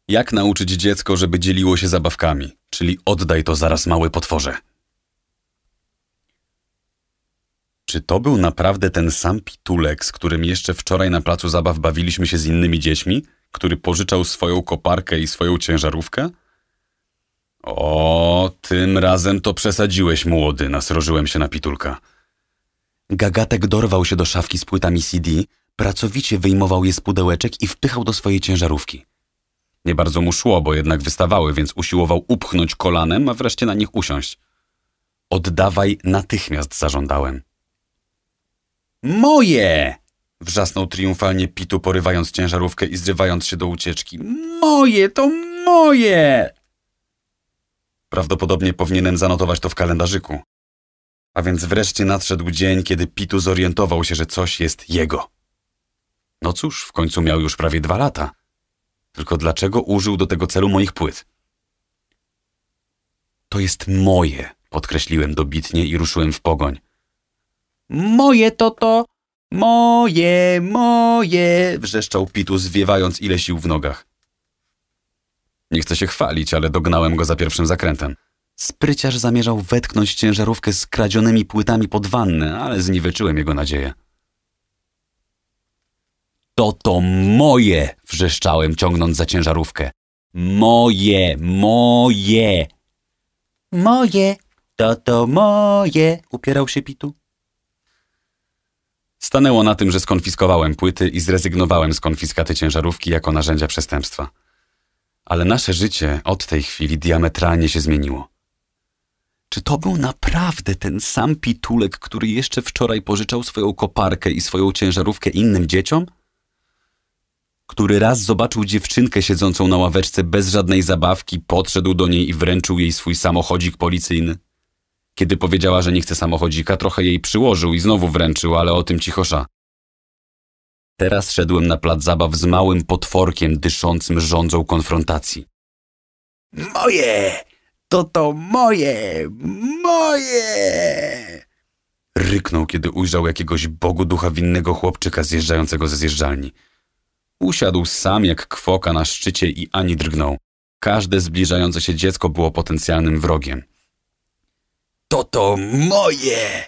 Jak nauczyć dziecko, żeby dzieliło się zabawkami? Czyli oddaj to zaraz, mały potworze. Czy to był naprawdę ten sam pitulek, z którym jeszcze wczoraj na placu zabaw bawiliśmy się z innymi dziećmi, który pożyczał swoją koparkę i swoją ciężarówkę? O, tym razem to przesadziłeś, młody, nasrożyłem się na pitulka. Gagatek dorwał się do szafki z płytami CD, pracowicie wyjmował je z pudełeczek i wpychał do swojej ciężarówki. Nie bardzo mu szło, bo jednak wystawały, więc usiłował upchnąć kolanem, a wreszcie na nich usiąść. Oddawaj natychmiast, zażądałem. Moje! Wrzasnął triumfalnie Pitu, porywając ciężarówkę i zrywając się do ucieczki. Moje, to moje! Prawdopodobnie powinienem zanotować to w kalendarzyku. A więc wreszcie nadszedł dzień, kiedy Pitu zorientował się, że coś jest jego. No cóż, w końcu miał już prawie 2 lata. Tylko dlaczego użył do tego celu moich płyt? To jest moje, podkreśliłem dobitnie i ruszyłem w pogoń. Moje to, moje, wrzeszczał Pitu, zwiewając ile sił w nogach. Nie chcę się chwalić, ale dognałem go za pierwszym zakrętem. Spryciarz zamierzał wetknąć ciężarówkę z kradzionymi płytami pod wannę, ale zniweczyłem jego nadzieję. To moje, wrzeszczałem, ciągnąc za ciężarówkę. Moje. Moje, to moje, upierał się Pitu. Stanęło na tym, że skonfiskowałem płyty i zrezygnowałem z konfiskaty ciężarówki jako narzędzia przestępstwa. Ale nasze życie od tej chwili diametralnie się zmieniło. Czy to był naprawdę ten sam pitulek, który jeszcze wczoraj pożyczał swoją koparkę i swoją ciężarówkę innym dzieciom? Który raz zobaczył dziewczynkę siedzącą na ławeczce bez żadnej zabawki, podszedł do niej i wręczył jej swój samochodzik policyjny. Kiedy powiedziała, że nie chce samochodzika, trochę jej przyłożył i znowu wręczył, ale o tym cichosza. Teraz szedłem na plac zabaw z małym potworkiem dyszącym żądzą konfrontacji. Moje! To moje! Moje! Ryknął, kiedy ujrzał jakiegoś Bogu ducha winnego chłopczyka zjeżdżającego ze zjeżdżalni. Usiadł sam jak kwoka na szczycie i ani drgnął. Każde zbliżające się dziecko było potencjalnym wrogiem. To moje!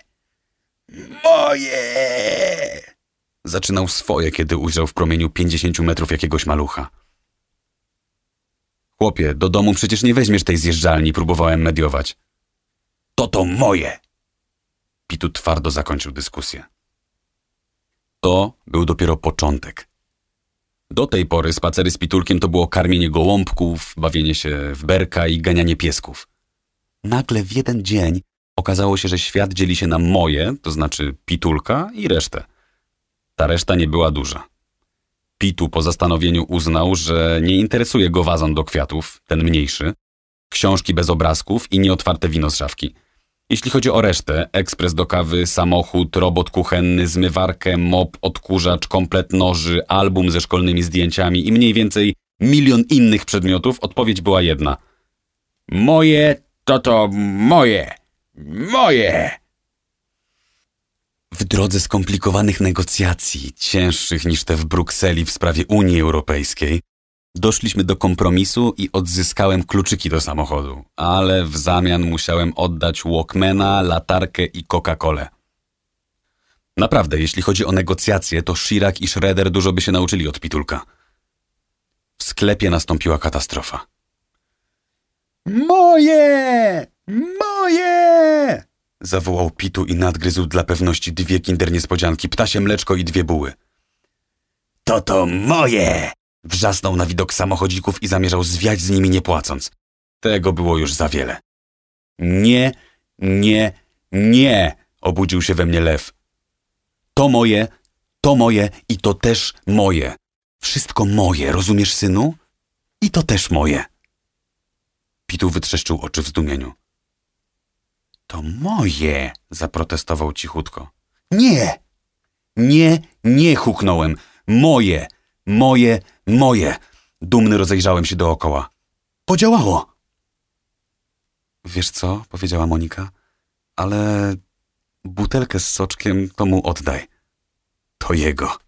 Moje! Zaczynał swoje, kiedy ujrzał w promieniu 50 metrów jakiegoś malucha. Chłopie, do domu przecież nie weźmiesz tej zjeżdżalni, próbowałem mediować. To moje! Pitu twardo zakończył dyskusję. To był dopiero początek. Do tej pory spacery z Pitulkiem to było karmienie gołąbków, bawienie się w berka i ganianie piesków. Nagle w jeden dzień okazało się, że świat dzieli się na moje, to znaczy Pitulka, i resztę. Ta reszta nie była duża. Pitu po zastanowieniu uznał, że nie interesuje go wazon do kwiatów, ten mniejszy, książki bez obrazków i nieotwarte wino z szafki. Jeśli chodzi o resztę, ekspres do kawy, samochód, robot kuchenny, zmywarkę, mop, odkurzacz, komplet noży, album ze szkolnymi zdjęciami i mniej więcej 1 000 000 innych przedmiotów, odpowiedź była jedna. Moje to moje! Moje! W drodze skomplikowanych negocjacji, cięższych niż te w Brukseli w sprawie Unii Europejskiej, doszliśmy do kompromisu i odzyskałem kluczyki do samochodu, ale w zamian musiałem oddać Walkmana, latarkę i Coca-Colę. Naprawdę, jeśli chodzi o negocjacje, to Chirac i Schroeder dużo by się nauczyli od Pitulka. W sklepie nastąpiła katastrofa. Moje! Moje! Zawołał Pitu i nadgryzł dla pewności 2 Kinder Niespodzianki, ptasie mleczko i 2 buły. To moje! Wrzasnął na widok samochodzików i zamierzał zwiać z nimi nie płacąc. Tego było już za wiele. Nie! Obudził się we mnie lew. To moje i to też moje. Wszystko moje, rozumiesz, synu? I to też moje. Pitu wytrzeszczył oczy w zdumieniu. To moje, zaprotestował cichutko. Nie, huknąłem. Moje. Dumny rozejrzałem się dookoła. Podziałało. Wiesz co, powiedziała Monika, ale butelkę z soczkiem to mu oddaj. To jego.